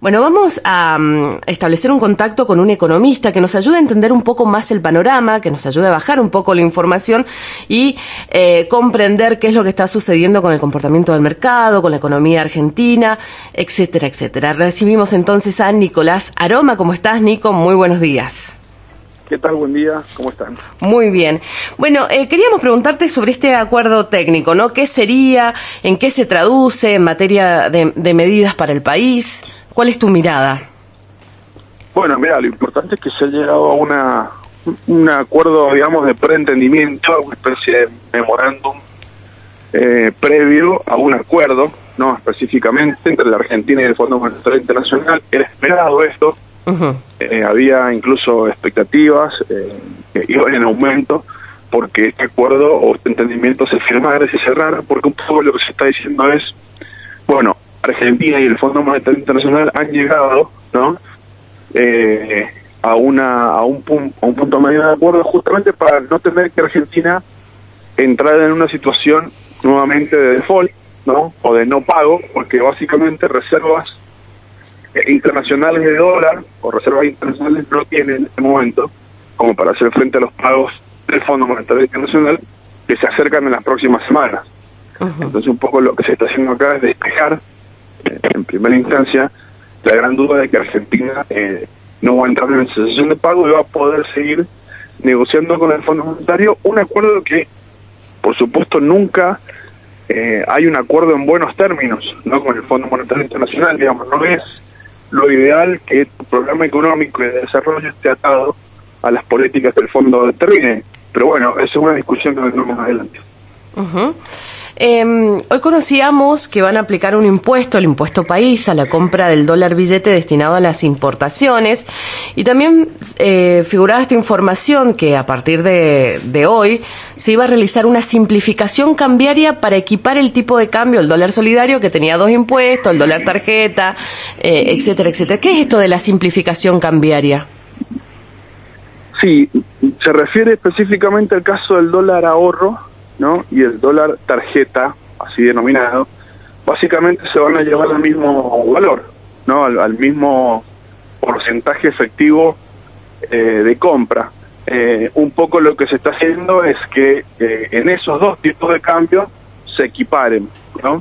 Bueno, vamos a establecer un contacto con un economista que nos ayude a entender un poco más el panorama, que nos ayude a bajar un poco la información y comprender qué es lo que está sucediendo con el comportamiento del mercado, con la economía argentina, etcétera, etcétera. Recibimos entonces a Nicolás Aroma. ¿Cómo estás, Nico? Muy buenos días. ¿Qué tal? Buen día. ¿Cómo están? Muy bien. Bueno, queríamos preguntarte sobre este acuerdo técnico, ¿no? ¿Qué sería? ¿En qué se traduce en materia de medidas para el país? ¿Cuál es tu mirada? Bueno, mira, lo importante es que se ha llegado a un acuerdo, digamos, de preentendimiento, una especie de memorándum previo a un acuerdo, ¿no? Específicamente entre la Argentina y el Fondo Monetario Internacional. Era esperado esto. Uh-huh. Había incluso expectativas que iban en aumento porque este acuerdo o este entendimiento se firmara y se cerrara, porque un poco lo que se está diciendo es, bueno, Argentina y el Fondo Monetario Internacional han llegado, ¿no? a un punto medio de acuerdo justamente para no tener que Argentina entrar en una situación nuevamente de default, ¿no? O de no pago, porque básicamente reservas internacionales de dólar o reservas internacionales no tienen en este momento como para hacer frente a los pagos del Fondo Monetario Internacional que se acercan en las próximas semanas. Uh-huh. Entonces un poco lo que se está haciendo acá es despejar en primera instancia la gran duda de que Argentina no va a entrar en cesación de pago y va a poder seguir negociando con el Fondo Monetario un acuerdo que por supuesto nunca hay un acuerdo en buenos términos, ¿no? Con el Fondo Monetario Internacional, digamos, no es lo ideal que el programa económico y de desarrollo esté atado a las políticas que el fondo determine. Pero bueno, eso es una discusión que vendrá más adelante. Uh-huh. Hoy conocíamos que van a aplicar un impuesto, el impuesto país, a la compra del dólar billete destinado a las importaciones, y también figuraba esta información que a partir de hoy se iba a realizar una simplificación cambiaria para equipar el tipo de cambio, el dólar solidario que tenía dos impuestos, el dólar tarjeta, etcétera, etcétera. ¿Qué es esto de la simplificación cambiaria? Sí, se refiere específicamente al caso del dólar ahorro, ¿no? Y el dólar tarjeta, así denominado, básicamente se van a llevar al mismo valor, ¿no? Al mismo porcentaje efectivo de compra. Un poco lo que se está haciendo es que en esos dos tipos de cambio se equiparen, ¿no?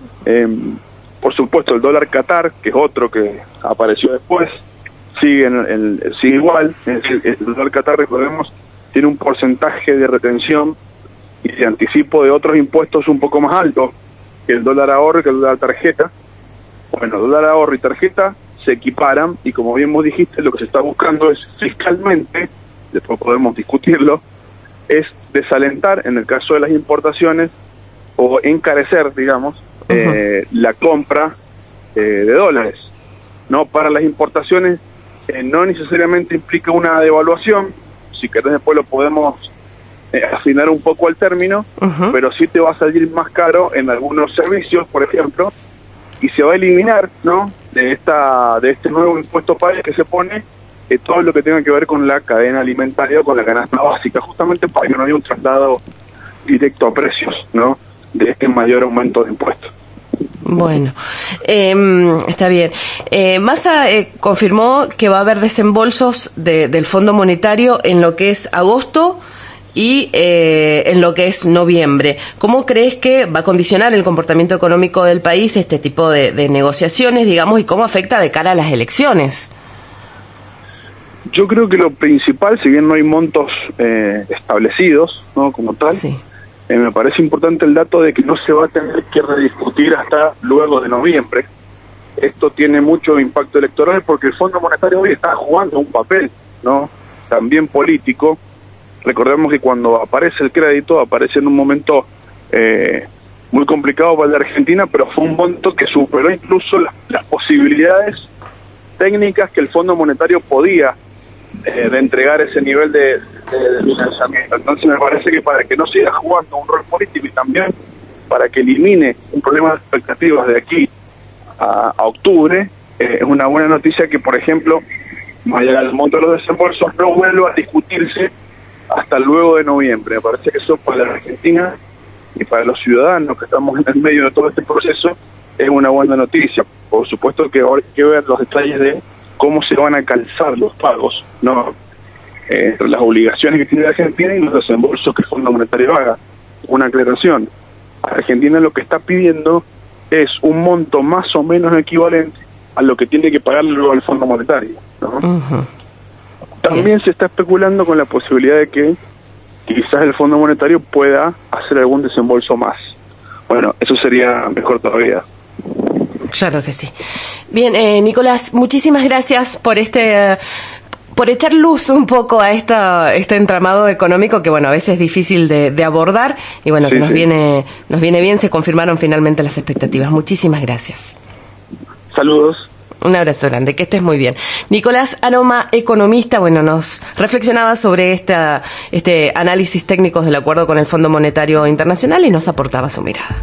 Por supuesto el dólar Qatar, que es otro que apareció después, sigue igual. Es decir, el dólar Qatar, recordemos, tiene un porcentaje de retención y de anticipo de otros impuestos un poco más alto que el dólar ahorro y que el dólar tarjeta. Bueno, dólar ahorro y tarjeta se equiparan y, como bien vos dijiste, lo que se está buscando es fiscalmente, después podemos discutirlo, es desalentar en el caso de las importaciones o encarecer, digamos, uh-huh, la compra de dólares, ¿no? Para las importaciones no necesariamente implica una devaluación, si querés después lo podemos afinar un poco el término, uh-huh, pero sí te va a salir más caro en algunos servicios, por ejemplo, y se va a eliminar, ¿no? de este nuevo impuesto país que se pone todo lo que tenga que ver con la cadena alimentaria o con la canasta básica, justamente para que no haya un traslado directo a precios, ¿no? De este mayor aumento de impuestos. Bueno, está bien. Massa confirmó que va a haber desembolsos del Fondo Monetario en lo que es agosto y en lo que es noviembre. ¿Cómo crees que va a condicionar el comportamiento económico del país este tipo de negociaciones, digamos, y cómo afecta de cara a las elecciones? Yo creo que lo principal, si bien no hay montos establecidos, ¿no? Como tal, sí, me parece importante el dato de que no se va a tener que rediscutir hasta luego de noviembre. Esto tiene mucho impacto electoral porque el Fondo Monetario hoy está jugando un papel, ¿no? También político. Recordemos que cuando aparece el crédito, aparece en un momento muy complicado para la Argentina, pero fue un monto que superó incluso las posibilidades técnicas que el Fondo Monetario podía de entregar ese nivel de financiamiento. Entonces me parece que para que no siga jugando un rol político y también para que elimine un problema de expectativas de aquí a octubre, es una buena noticia que, por ejemplo, más allá del monto de los desembolsos, no vuelva a discutirse hasta luego de noviembre. Me parece que eso para la Argentina y para los ciudadanos que estamos en el medio de todo este proceso es una buena noticia. Por supuesto que ahora hay que ver los detalles de cómo se van a calzar los pagos, ¿no? Entre las obligaciones que tiene la Argentina y los desembolsos que el Fondo Monetario haga. Una aclaración: Argentina lo que está pidiendo es un monto más o menos equivalente a lo que tiene que pagarle luego al Fondo Monetario, ¿no? También se está especulando con la posibilidad de que quizás el Fondo Monetario pueda hacer algún desembolso más. Bueno, eso sería mejor todavía. Claro que sí. Bien, Nicolás, muchísimas gracias por por echar luz un poco a este entramado económico que, bueno, a veces es difícil de abordar y, bueno, sí, que nos viene bien, se confirmaron finalmente las expectativas. Muchísimas gracias. Saludos. Un abrazo grande, que estés muy bien. Nicolás Aroma, economista, bueno, nos reflexionaba sobre este análisis técnico del acuerdo con el Fondo Monetario Internacional y nos aportaba su mirada.